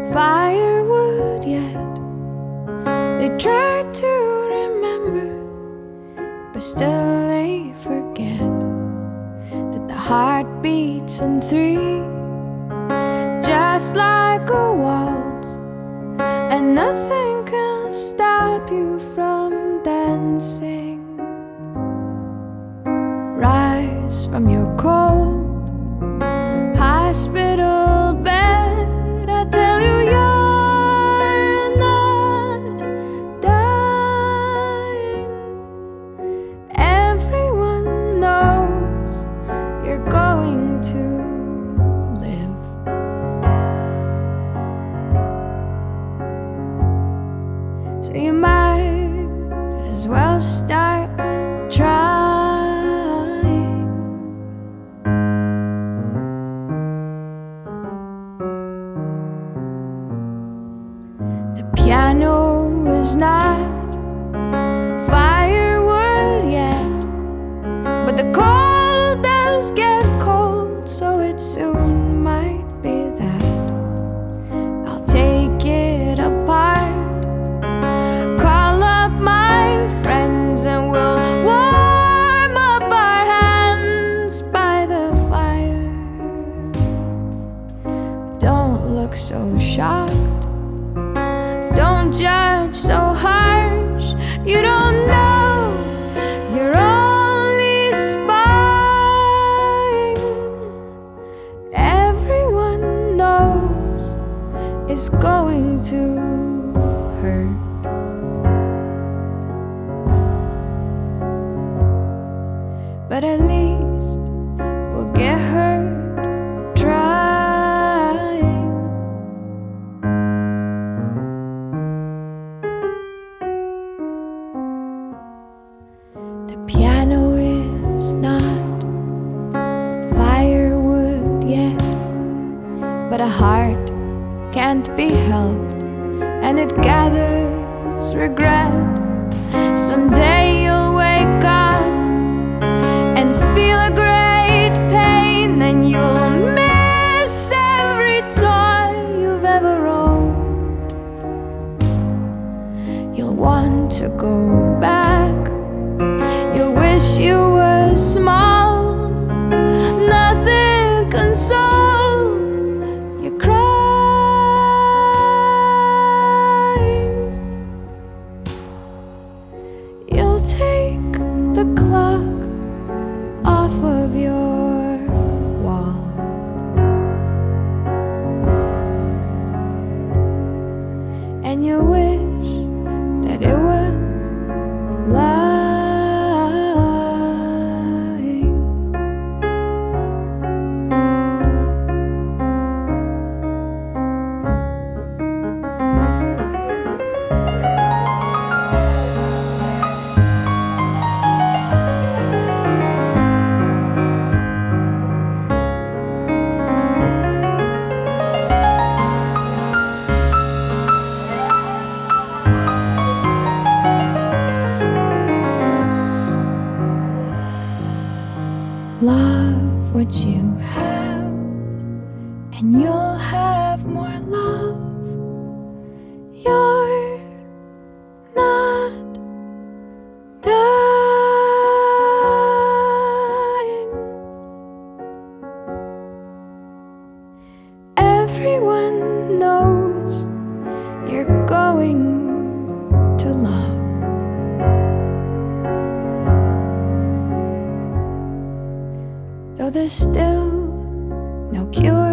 firewood yet. They try to remember, but still they forget that the heart beats in three, just like a waltz, and nothing can stop you from dancing. Rise from your cold hospital bed, I tell you you're not dying. Everyone knows you're going to live. So you might as well start trying. The piano is not firewood yet, but the cold does get cold, so it soon might be that I'll take it apart, call up my friends, and we'll warm up our hands by the fire. Don't look so shocked, don't judge so harsh. You don't know, you're only spying. Everyone knows it's going to hurt. But at least we'll get hurt trying. The piano is not firewood yet, but a heart can't be helped, and it gathers regret. Someday you'll wake up and feel a great pain, and you'll miss every toy you've ever owned. You'll want to go back, you'll wish you were small, nothing console you crying. You'll take the clock off of your wall, and you wish that it was lying. Love what you have, and you'll have more love. You're not dying. Everyone knows you're going to love. Though there's still no cure